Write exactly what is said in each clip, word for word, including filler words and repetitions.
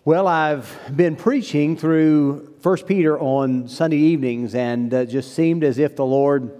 Well, I've been preaching through First Peter on Sunday evenings, and it just seemed as if the Lord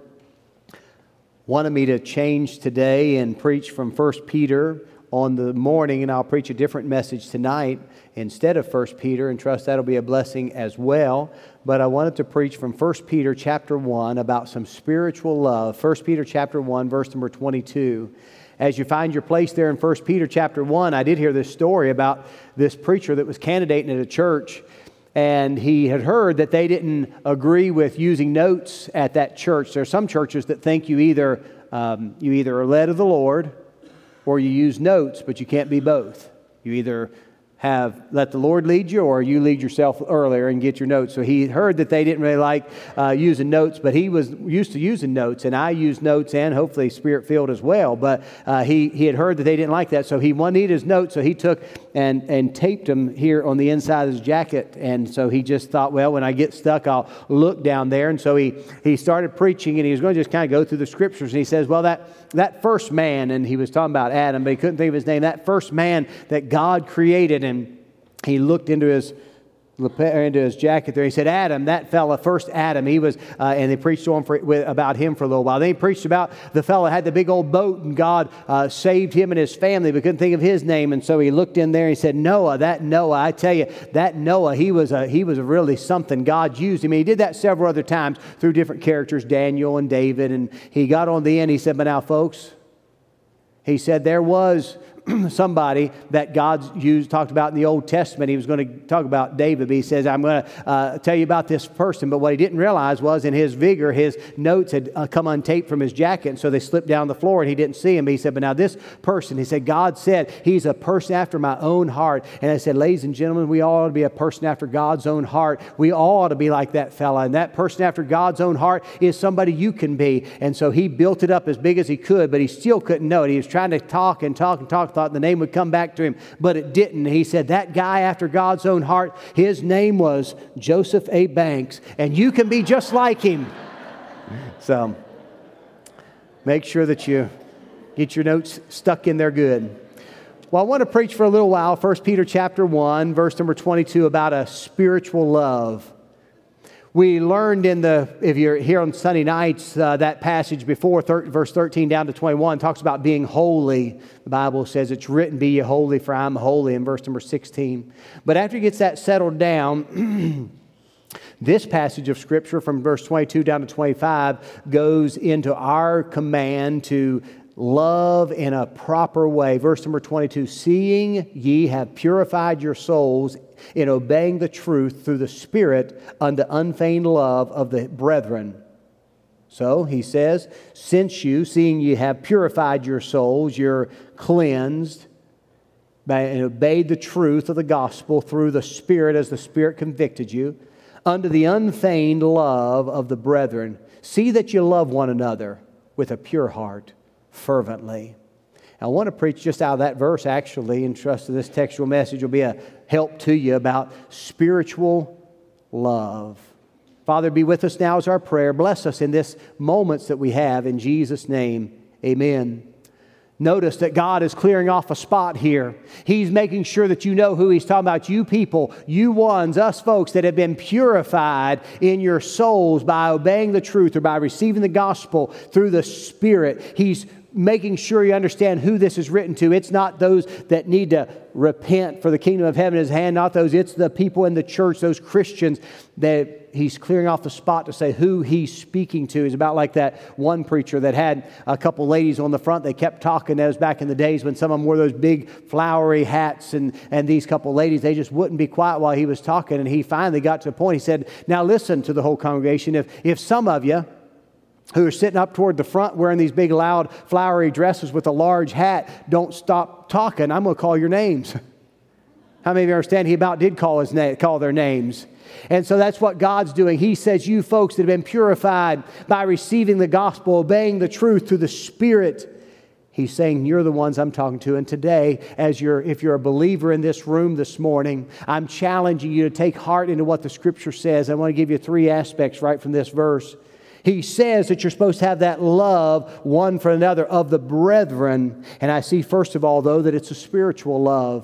wanted me to change today and preach from First Peter on the morning, and I'll preach a different message tonight instead of First Peter, and trust that'll be a blessing as well. But I wanted to preach from First Peter chapter one about some spiritual love. First Peter chapter one, verse number twenty-two. As you find your place there in First Peter chapter one, I did hear this story about this preacher that was candidating at a church, and he had heard that they didn't agree with using notes at that church. There are some churches that think you either um, you either are led of the Lord or you use notes, but you can't be both. You either have let the Lord lead you, or you lead yourself earlier and get your notes. So he heard that they didn't really like uh, using notes, but he was used to using notes, and I use notes and hopefully Spirit-filled as well. But uh, he he had heard that they didn't like that, so he wanted his notes, so he took and and taped them here on the inside of his jacket. And so he just thought, well, when I get stuck, I'll look down there. And so he he started preaching, and he was going to just kind of go through the scriptures. And he says, well, that that first man, and he was talking about Adam, but he couldn't think of his name. That first man that God created, and he looked into his into his jacket there. He said, Adam, that fella, first Adam, he was, uh, and they preached to him for, with, about him for a little while. Then he preached about the fella had the big old boat, and God uh, saved him and his family, but couldn't think of his name. And so he looked in there and he said, Noah, that Noah, I tell you, that Noah, he was a, he was a really something. God used him. And he did that several other times through different characters, Daniel and David. And he got on the end, he said, but now, folks, he said there was somebody that God used, talked about in the Old Testament. He was going to talk about David, but he says, I'm going to uh, tell you about this person. But what he didn't realize was in his vigor, his notes had uh, come untaped from his jacket, and so they slipped down the floor, and he didn't see him. But he said, but now this person, he said, God said he's a person after my own heart. And I said, ladies and gentlemen, we all ought to be a person after God's own heart. We all ought to be like that fella. And that person after God's own heart is somebody you can be. And so he built it up as big as he could, but he still couldn't know it. He was trying to talk and talk and talk, thought the name would come back to him, but it didn't. He said, that guy after God's own heart, his name was Joseph A. Banks, and you can be just like him. So make sure that you get your notes stuck in there good. Well, I want to preach for a little while, First Peter chapter one, verse number twenty-two, about a spiritual love. We learned in the, if you're here on Sunday nights, uh, that passage before, thir- verse thirteen down to twenty-one, talks about being holy. The Bible says it's written, be ye holy, for I am holy, in verse number sixteen. But after he gets that settled down, this passage of Scripture from verse twenty-two down to twenty-five goes into our command to love in a proper way. Verse number twenty-two, seeing ye have purified your souls in obeying the truth through the Spirit unto unfeigned love of the brethren. So he says, since you, seeing ye have purified your souls, you're cleansed, and obeyed the truth of the gospel through the Spirit as the Spirit convicted you, unto the unfeigned love of the brethren. See that you love one another with a pure heart, fervently. I want to preach just out of that verse, actually, and trust that this textual message will be a help to you about spiritual love. Father, be with us now as our prayer. Bless us in this moments that we have. In Jesus' name, amen. Notice that God is clearing off a spot here. He's making sure that you know who He's talking about. You people, you ones, us folks that have been purified in your souls by obeying the truth or by receiving the gospel through the Spirit. He's making sure you understand who this is written to. It's not those that need to repent, for the kingdom of heaven is at hand, not those. It's the people in the church, those Christians, that he's clearing off the spot to say who he's speaking to. It's about like that one preacher that had a couple ladies on the front. They kept talking. That was back in the days when some of them wore those big flowery hats, and, and these couple ladies, they just wouldn't be quiet while he was talking. And he finally got to a point. He said, now listen to the whole congregation. If, if some of you who are sitting up toward the front wearing these big, loud, flowery dresses with a large hat don't stop talking, I'm going to call your names. How many of you understand he about did call his name, call their names? And so that's what God's doing. He says, you folks that have been purified by receiving the gospel, obeying the truth through the Spirit, He's saying, you're the ones I'm talking to. And today, as you're, if you're a believer in this room this morning, I'm challenging you to take heart into what the Scripture says. I want to give you three aspects right from this verse. He says that you're supposed to have that love one for another of the brethren. And I see, first of all, though, that it's a spiritual love.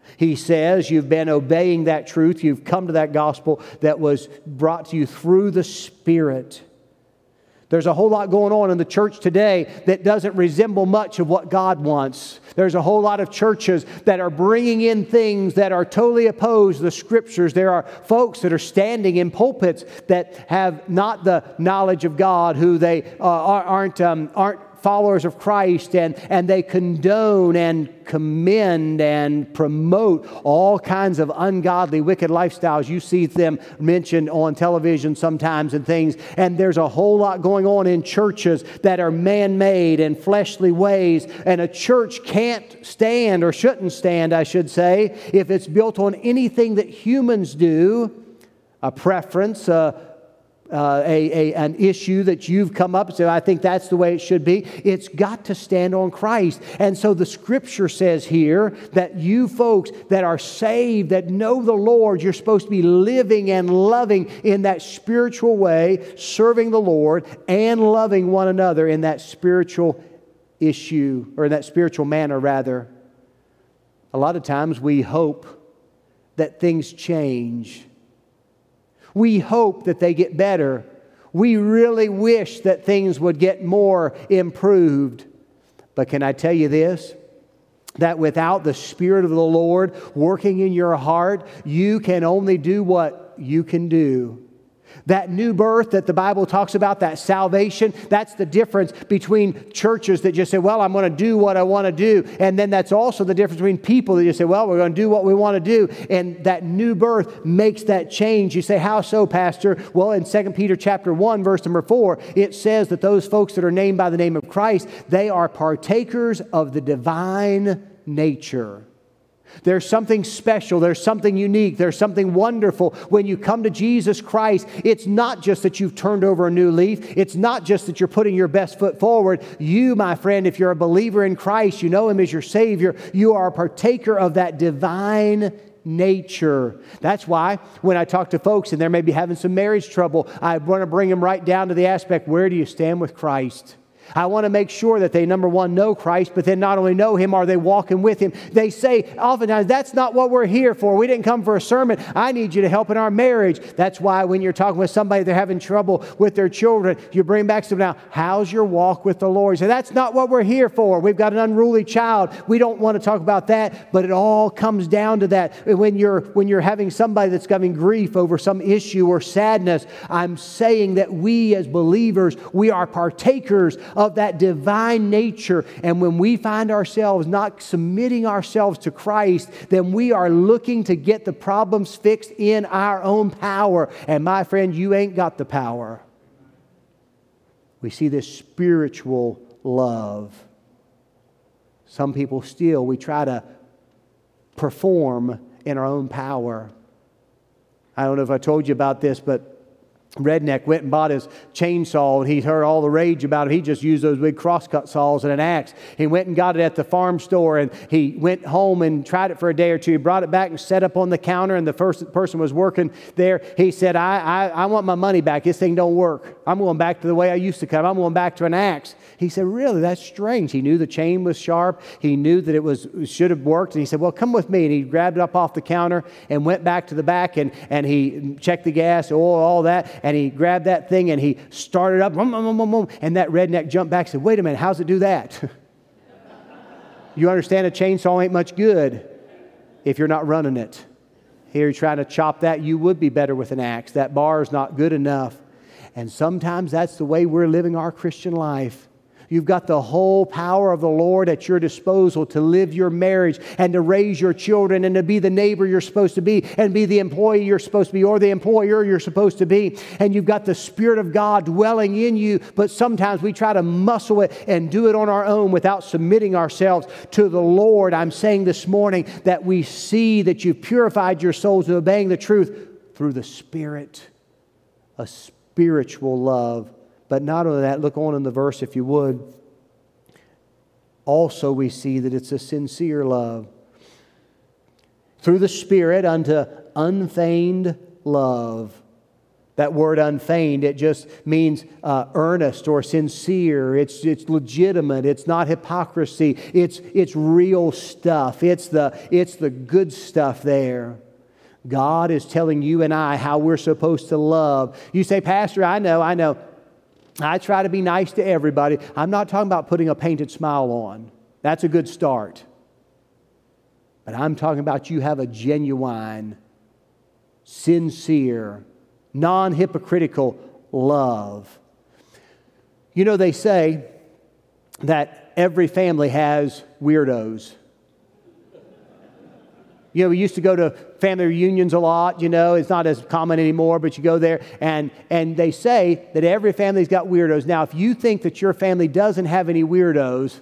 He says you've been obeying that truth. You've come to that gospel that was brought to you through the Spirit. There's a whole lot going on in the church today that doesn't resemble much of what God wants. There's a whole lot of churches that are bringing in things that are totally opposed to the Scriptures. There are folks that are standing in pulpits that have not the knowledge of God, who they uh, aren't um, aren't followers of Christ, and, and they condone and commend and promote all kinds of ungodly, wicked lifestyles. You see them mentioned on television sometimes and things, and there's a whole lot going on in churches that are man-made and fleshly ways, and a church can't stand, or shouldn't stand, I should say, if it's built on anything that humans do, a preference, a Uh, a, a, an issue that you've come up and said, I think that's the way it should be. It's got to stand on Christ. And so the Scripture says here that you folks that are saved, that know the Lord, you're supposed to be living and loving in that spiritual way, serving the Lord and loving one another in that spiritual issue, or in that spiritual manner, rather. A lot of times we hope that things change. We hope that they get better. We really wish that things would get more improved. But can I tell you this? That without the Spirit of the Lord working in your heart, you can only do what you can do. That new birth that the Bible talks about, that salvation, that's the difference between churches that just say, well, I'm going to do what I want to do. And then that's also the difference between people that just say, well, we're going to do what we want to do. And that new birth makes that change. You say, how so, Pastor? Well, in Second Peter chapter one, verse number four, it says that those folks that are named by the name of Christ, they are partakers of the divine nature. There's something special, there's something unique, there's something wonderful when you come to Jesus Christ. It's not just that you've turned over a new leaf. It's not just that you're putting your best foot forward. You, my friend, if you're a believer in Christ, you know Him as your Savior, you are a partaker of that divine nature. That's why when I talk to folks and they're maybe having some marriage trouble, I want to bring them right down to the aspect, where do you stand with Christ? I want to make sure that they, number one, know Christ, but then not only know Him, are they walking with Him? They say oftentimes, that's not what we're here for. We didn't come for a sermon. I need you to help in our marriage. That's why when you're talking with somebody, they're having trouble with their children, you bring back some, now, how's your walk with the Lord? You say, that's not what we're here for. We've got an unruly child. We don't want to talk about that, but it all comes down to that. When you're, when you're having somebody that's having grief over some issue or sadness, I'm saying that we as believers, we are partakers of that divine nature. And when we find ourselves not submitting ourselves to Christ, then we are looking to get the problems fixed in our own power. And my friend, you ain't got the power. We see this spiritual love. Some people still, we try to perform in our own power. I don't know if I told you about this, but Redneck went and bought his chainsaw, and he heard all the rage about it. He just used those big crosscut saws and an axe. He went and got it at the farm store, and he went home and tried it for a day or two. He brought it back and set up on the counter, and the first person was working there. He said, I, I, I want my money back. This thing don't work. I'm going back to the way I used to cut. I'm going back to an axe. He said, really? That's strange. He knew the chain was sharp. He knew that it was it should have worked. And he said, well, come with me. And he grabbed it up off the counter and went back to the back, and, and he checked the gas, oil, all that. And he grabbed that thing and he started up, and that redneck jumped back and said, wait a minute, how's it do that? You understand a chainsaw ain't much good if you're not running it. Here you're trying to chop that, you would be better with an axe. That bar is not good enough. And sometimes that's the way we're living our Christian life. You've got the whole power of the Lord at your disposal to live your marriage and to raise your children and to be the neighbor you're supposed to be and be the employee you're supposed to be or the employer you're supposed to be. And you've got the Spirit of God dwelling in you, but sometimes we try to muscle it and do it on our own without submitting ourselves to the Lord. I'm saying this morning that we see that you've purified your souls in obeying the truth through the Spirit, a spiritual love. But not only that, look on in the verse if you would. Also we see that it's a sincere love. Through the Spirit unto unfeigned love. That word unfeigned, it just means uh, earnest or sincere. It's, it's legitimate. It's not hypocrisy. It's, it's real stuff. It's the, it's the good stuff there. God is telling you and I how we're supposed to love. You say, Pastor, I know, I know. I try to be nice to everybody. I'm not talking about putting a painted smile on. That's a good start. But I'm talking about you have a genuine, sincere, non-hypocritical love. You know, they say that every family has weirdos. You know, we used to go to family reunions a lot, you know. It's not as common anymore, but you go there and, and they say that every family's got weirdos. Now, if you think that your family doesn't have any weirdos,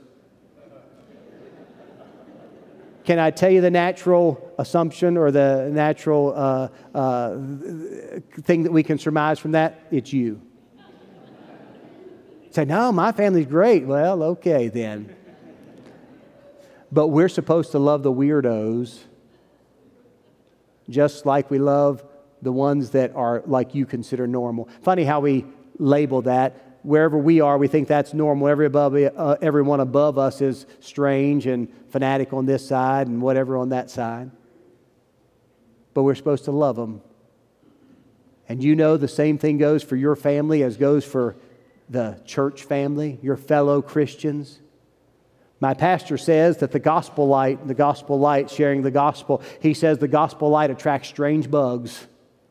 can I tell you the natural assumption or the natural uh, uh, thing that we can surmise from that? It's you. Say, no, my family's great. Well, okay then. But we're supposed to love the weirdos just like we love the ones that are like you consider normal. Funny how we label that. Wherever we are, we think that's normal. Every above, uh, everyone above us is strange and fanatic on this side and whatever on that side. But we're supposed to love them. And you know the same thing goes for your family as goes for the church family, your fellow Christians. My pastor says that the gospel light, the gospel light sharing the gospel, he says the gospel light attracts strange bugs.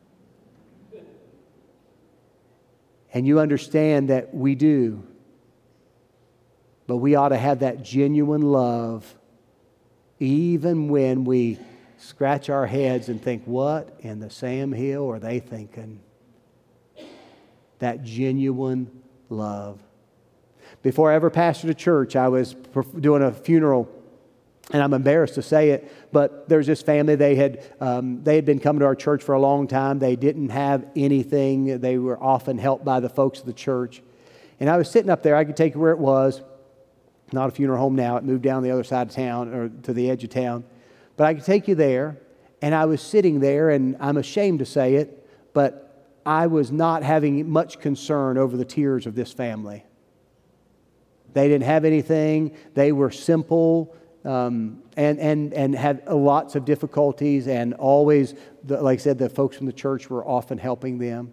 And you understand that we do. But we ought to have that genuine love even when we scratch our heads and think, what in the Sam Hill are they thinking? That genuine love. Before I ever pastored a church, I was doing a funeral, and I'm embarrassed to say it, but there's this family, they had um, they had been coming to our church for a long time. They didn't have anything. They were often helped by the folks of the church. And I was sitting up there. I could take you where it was. Not a funeral home now. It moved down the other side of town, or to the edge of town. But I could take you there, and I was sitting there, and I'm ashamed to say it, but I was not having much concern over the tears of this family. They didn't have anything. They were simple um, and, and, and had lots of difficulties, and always, the, like I said, the folks from the church were often helping them.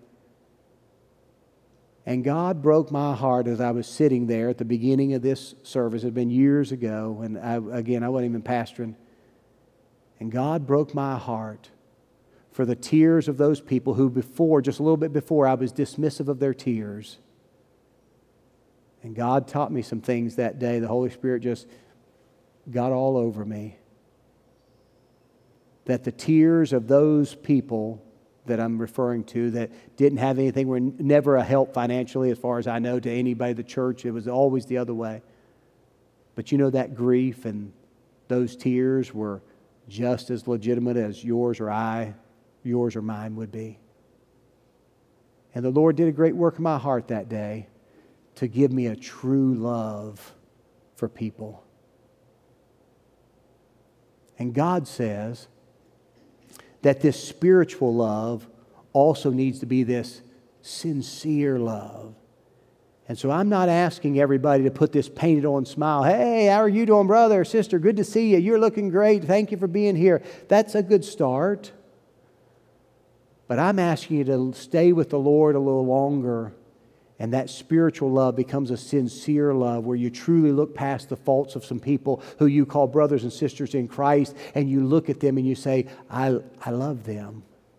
And God broke my heart as I was sitting there at the beginning of this service. It had been years ago, and I, again, I wasn't even pastoring. And God broke my heart for the tears of those people who before, just a little bit before, I was dismissive of their tears. And God taught me some things that day. The Holy Spirit just got all over me. That the tears of those people that I'm referring to that didn't have anything, were never a help financially as far as I know to anybody at the church. It was always the other way. But you know, that grief and those tears were just as legitimate as yours or I, yours or mine would be. And the Lord did a great work in my heart that day to give me a true love for people. And God says that this spiritual love also needs to be this sincere love. And so I'm not asking everybody to put this painted on smile. Hey, how are you doing, brother or sister? Good to see you. You're looking great. Thank you for being here. That's a good start. But I'm asking you to stay with the Lord a little longer. And that spiritual love becomes a sincere love where you truly look past the faults of some people who you call brothers and sisters in Christ, and you look at them and you say, I, I love them.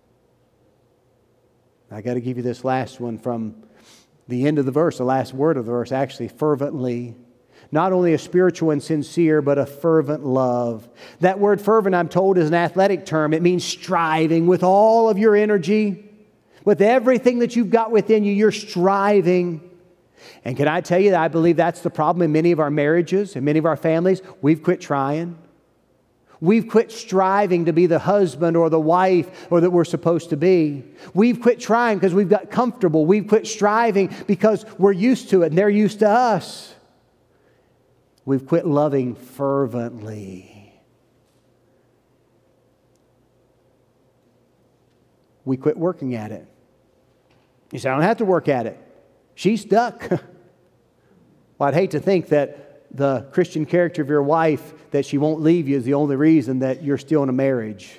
I got to give you this last one from the end of the verse, the last word of the verse, actually, fervently. Not only a spiritual and sincere, but a fervent love. That word fervent, I'm told, is an athletic term. It means striving with all of your energy. With everything that you've got within you, you're striving. And can I tell you that I believe that's the problem in many of our marriages and many of our families? We've quit trying. We've quit striving to be the husband or the wife or that we're supposed to be. We've quit trying because we've got comfortable. We've quit striving because we're used to it and they're used to us. We've quit loving fervently. We quit working at it. You say, I don't have to work at it. She's stuck. Well, I'd hate to think that the Christian character of your wife, that she won't leave you, is the only reason that you're still in a marriage.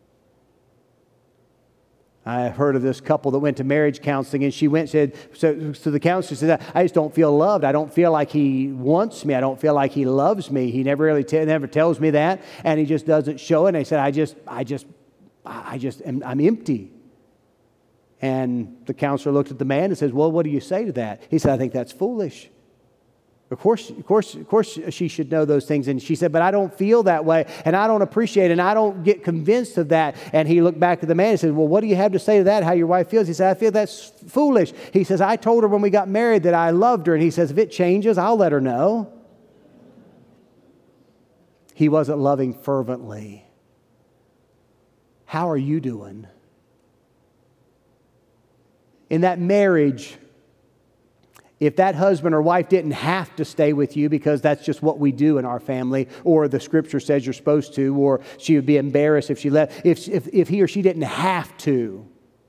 I heard of this couple that went to marriage counseling, and she went and said, so, so the counselor said, I just don't feel loved. I don't feel like he wants me. I don't feel like he loves me. He never really t- never tells me that, and he just doesn't show it. And they said, I just, I just, I just, am, I'm empty. And the counselor looked at the man and says, well, what do you say to that? He said, I think that's foolish. Of course, of course, of course she should know those things. And she said, but I don't feel that way, and I don't appreciate it, and I don't get convinced of that. And he looked back at the man and said, well, what do you have to say to that, how your wife feels? He said, I feel that's foolish. He says, I told her when we got married that I loved her. And he says, if it changes, I'll let her know. He wasn't loving fervently. How are you doing? In that marriage, if that husband or wife didn't have to stay with you because that's just what we do in our family, or the scripture says you're supposed to, or she would be embarrassed if she left, if, if, if he or she didn't have to,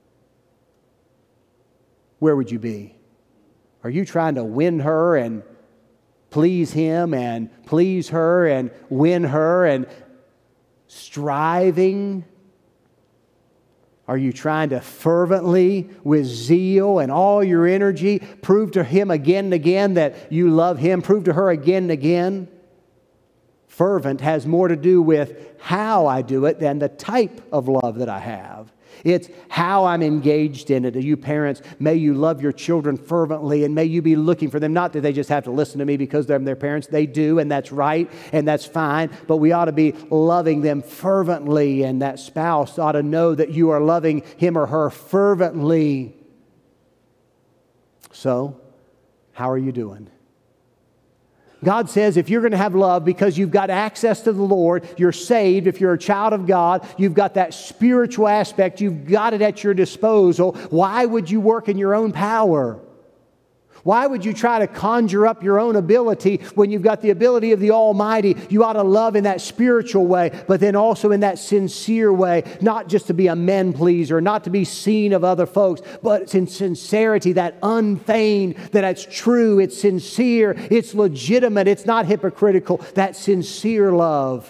where would you be? Are you trying to win her and please him and please her and win her and striving? Are you trying to fervently, with zeal and all your energy, prove to him again and again that you love him? Prove to her again and again? Fervent has more to do with how I do it than the type of love that I have. It's how I'm engaged in it. You parents, may you love your children fervently, and may you be looking for them. Not that they just have to listen to me because they're their parents. They do, and that's right, and that's fine. But we ought to be loving them fervently, and that spouse ought to know that you are loving him or her fervently. So, how are you doing? God says if you're going to have love because you've got access to the Lord, you're saved, if you're a child of God, you've got that spiritual aspect, you've got it at your disposal, why would you work in your own power? Why would you try to conjure up your own ability when you've got the ability of the Almighty? You ought to love in that spiritual way, but then also in that sincere way, not just to be a men pleaser, not to be seen of other folks, but it's in sincerity, that unfeigned, that it's true, it's sincere, it's legitimate, it's not hypocritical, that sincere love.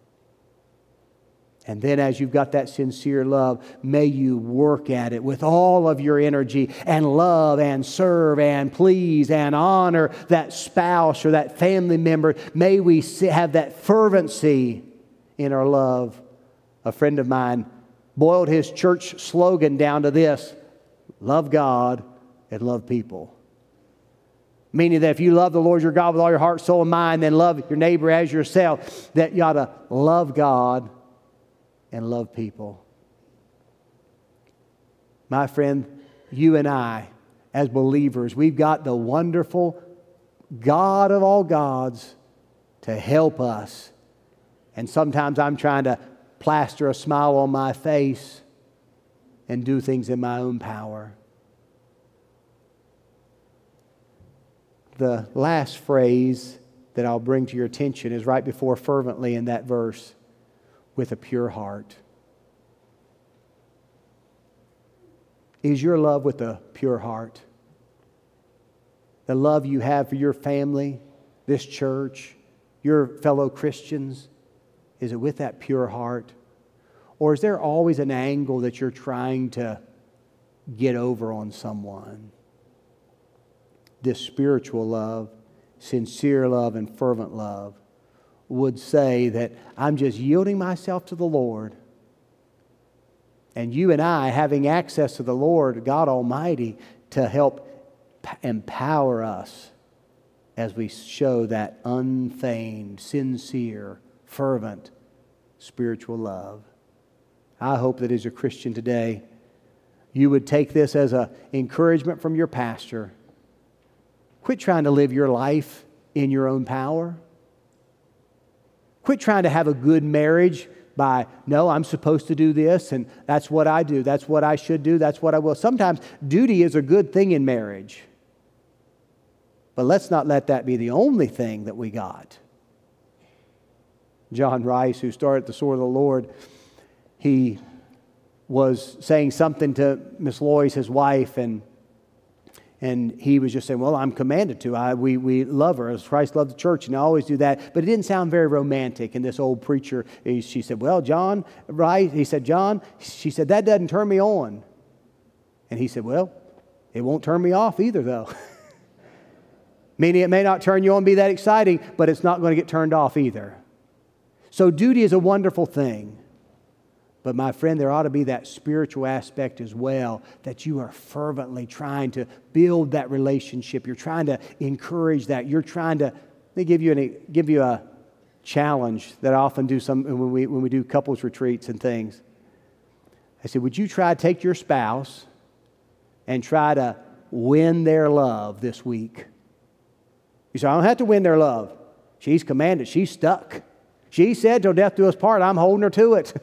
And then as you've got that sincere love, may you work at it with all of your energy and love and serve and please and honor that spouse or that family member. May we have that fervency in our love. A friend of mine boiled his church slogan down to this: love God and love people. Meaning that if you love the Lord your God with all your heart, soul, and mind, then love your neighbor as yourself, that you ought to love God and love people. My friend, you and I, as believers, we've got the wonderful God of all gods to help us. And sometimes I'm trying to plaster a smile on my face and do things in my own power. The last phrase that I'll bring to your attention is right before fervently in that verse. With a pure heart. Is your love with a pure heart? The love you have for your family, this church, your fellow Christians, is it with that pure heart? Or is there always an angle that you're trying to get over on someone? This spiritual love, sincere love, and fervent love would say that I'm just yielding myself to the Lord. And you and I having access to the Lord, God Almighty, to help empower us as we show that unfeigned, sincere, fervent, spiritual love. I hope that as a Christian today, you would take this as an encouragement from your pastor. Quit trying to live your life in your own power. Quit trying to have a good marriage by, no, I'm supposed to do this, and that's what I do. That's what I should do. That's what I will. Sometimes duty is a good thing in marriage. But let's not let that be the only thing that we got. John Rice, who started the Sword of the Lord, he was saying something to Miss Lois, his wife, and And he was just saying, well, I'm commanded to. I, we, we love her as Christ loved the church, and I always do that. But it didn't sound very romantic. And this old preacher, he, she said, well, John, right? He said, John, she said, that doesn't turn me on. And he said, well, it won't turn me off either, though. Meaning it may not turn you on, be that exciting, but it's not going to get turned off either. So duty is a wonderful thing. But my friend, there ought to be that spiritual aspect as well, that you are fervently trying to build that relationship. You're trying to encourage that. You're trying to, let me give you, an, give you a challenge that I often do some when we, when we do couples retreats and things. I said, would you try to take your spouse and try to win their love this week? You say, I don't have to win their love. She's commanded. She's stuck. She said, till death do us part, I'm holding her to it.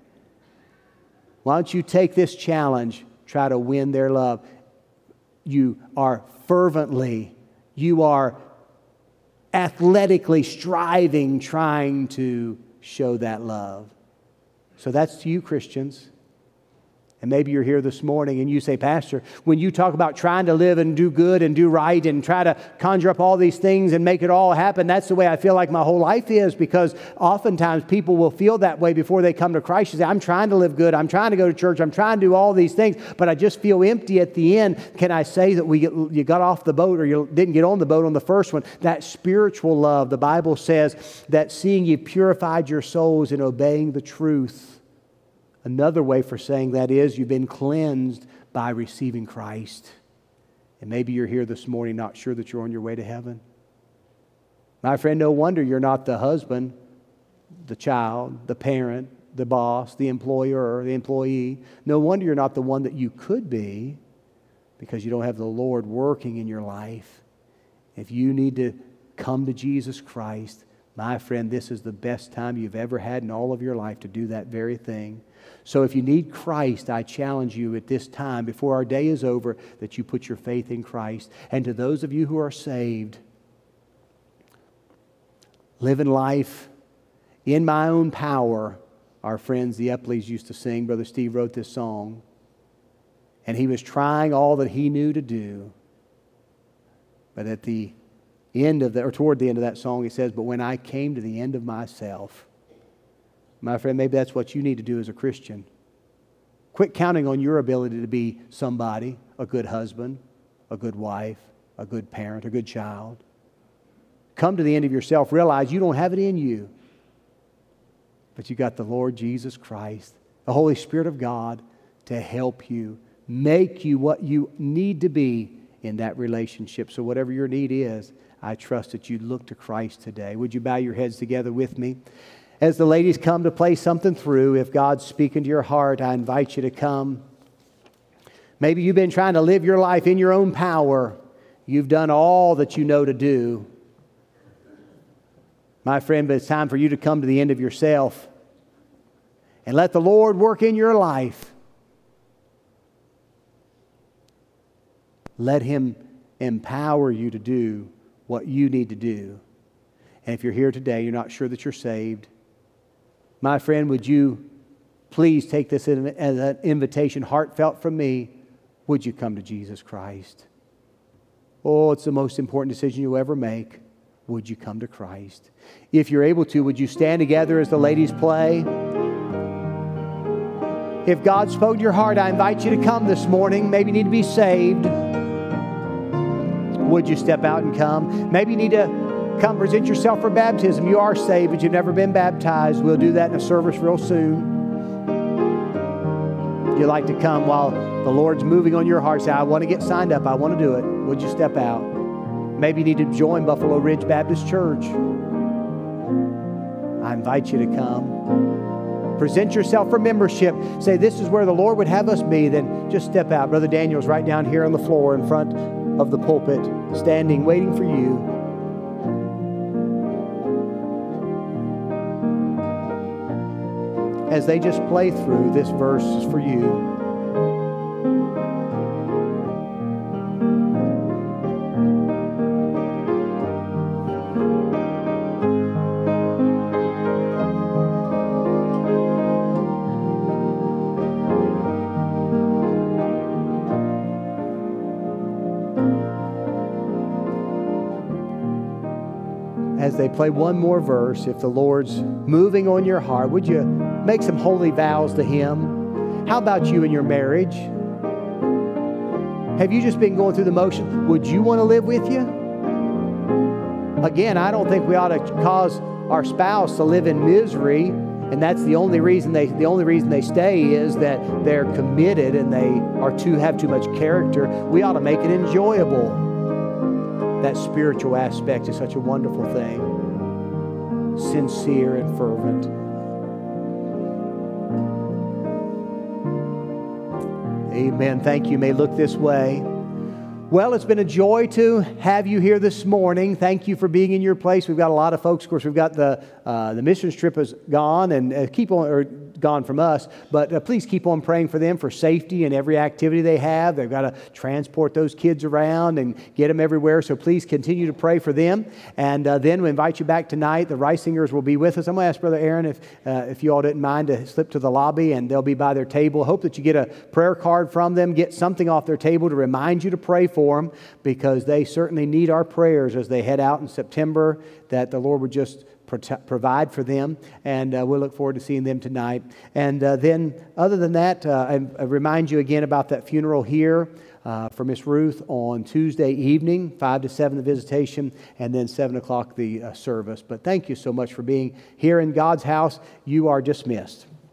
Why don't you take this challenge, try to win their love? You are fervently, you are athletically striving, trying to show that love. So that's to you, Christians. And maybe you're here this morning and you say, Pastor, when you talk about trying to live and do good and do right and try to conjure up all these things and make it all happen, that's the way I feel like my whole life is, because oftentimes people will feel that way before they come to Christ. You say, I'm trying to live good. I'm trying to go to church. I'm trying to do all these things, but I just feel empty at the end. Can I say that we get, you got off the boat or you didn't get on the boat on the first one? That spiritual love, the Bible says that seeing you purified your souls in obeying the truth. Another way for saying that is you've been cleansed by receiving Christ. And maybe you're here this morning not sure that you're on your way to heaven. My friend, no wonder you're not the husband, the child, the parent, the boss, the employer, the employee. No wonder you're not the one that you could be, because you don't have the Lord working in your life. If you need to come to Jesus Christ, my friend, this is the best time you've ever had in all of your life to do that very thing. So if you need Christ, I challenge you at this time, before our day is over, that you put your faith in Christ. And to those of you who are saved, living life in my own power. Our friends, the Epleys, used to sing. Brother Steve wrote this song. And he was trying all that he knew to do. But at the end of the, or toward the end of that song, he says, but when I came to the end of myself. My friend, maybe that's what you need to do as a Christian. Quit counting on your ability to be somebody, a good husband, a good wife, a good parent, a good child. Come to the end of yourself. Realize you don't have it in you. But you got the Lord Jesus Christ, the Holy Spirit of God, to help you, make you what you need to be in that relationship. So whatever your need is, I trust that you look to Christ today. Would you bow your heads together with me? As the ladies come to play something through, if God's speaking to your heart, I invite you to come. Maybe you've been trying to live your life in your own power. You've done all that you know to do. My friend, but it's time for you to come to the end of yourself and let the Lord work in your life. Let Him empower you to do what you need to do. And if you're here today, you're not sure that you're saved, my friend, would you please take this as an invitation, heartfelt from me? Would you come to Jesus Christ? Oh, it's the most important decision you'll ever make. Would you come to Christ? If you're able to, would you stand together as the ladies play? If God spoke to your heart, I invite you to come this morning. Maybe you need to be saved. Would you step out and come? Maybe you need to come present yourself for baptism. You are saved, but you've never been baptized. We'll do that in a service real soon. If you'd like to come while the Lord's moving on your heart, say, I want to get signed up. I want to do it. Would you step out? Maybe you need to join Buffalo Ridge Baptist Church. I invite you to come. Present yourself for membership. Say, this is where the Lord would have us be. Then just step out. Brother Daniel's right down here on the floor in front of the pulpit, standing, waiting for you. As they just play through, this verse is for you. as they play one more verse, if the Lord's moving on your heart, would you make some holy vows to Him? How about you in your marriage? Have you just been going through the motion? Would you want to live with you? Again, I don't think we ought to cause our spouse to live in misery, and that's the only reason they the only reason they stay is that they're committed and they are too have too much character. We ought to make it enjoyable. That spiritual aspect is such a wonderful thing. Sincere and fervent. Amen. Thank you. You may look this way. Well, it's been a joy to have you here this morning. Thank you for being in your place. We've got a lot of folks. Of course, we've got the uh, the missions trip is gone and uh, keep on or gone from us. But uh, please keep on praying for them for safety in every activity they have. They've got to transport those kids around and get them everywhere. So please continue to pray for them. And uh, then we invite you back tonight. The Reisingers will be with us. I'm going to ask Brother Aaron if uh, if you all didn't mind to slip to the lobby, and they'll be by their table. Hope that you get a prayer card from them. Get something off their table to remind you to pray for them, because they certainly need our prayers as they head out in September, that the Lord would just prote- provide for them. And uh, we'll look forward to seeing them tonight. And uh, then other than that, uh, I, I remind you again about that funeral here uh, for Miss Ruth on Tuesday evening, five to seven the visitation, and then seven o'clock the uh, service. But thank you so much for being here in God's house. You are dismissed.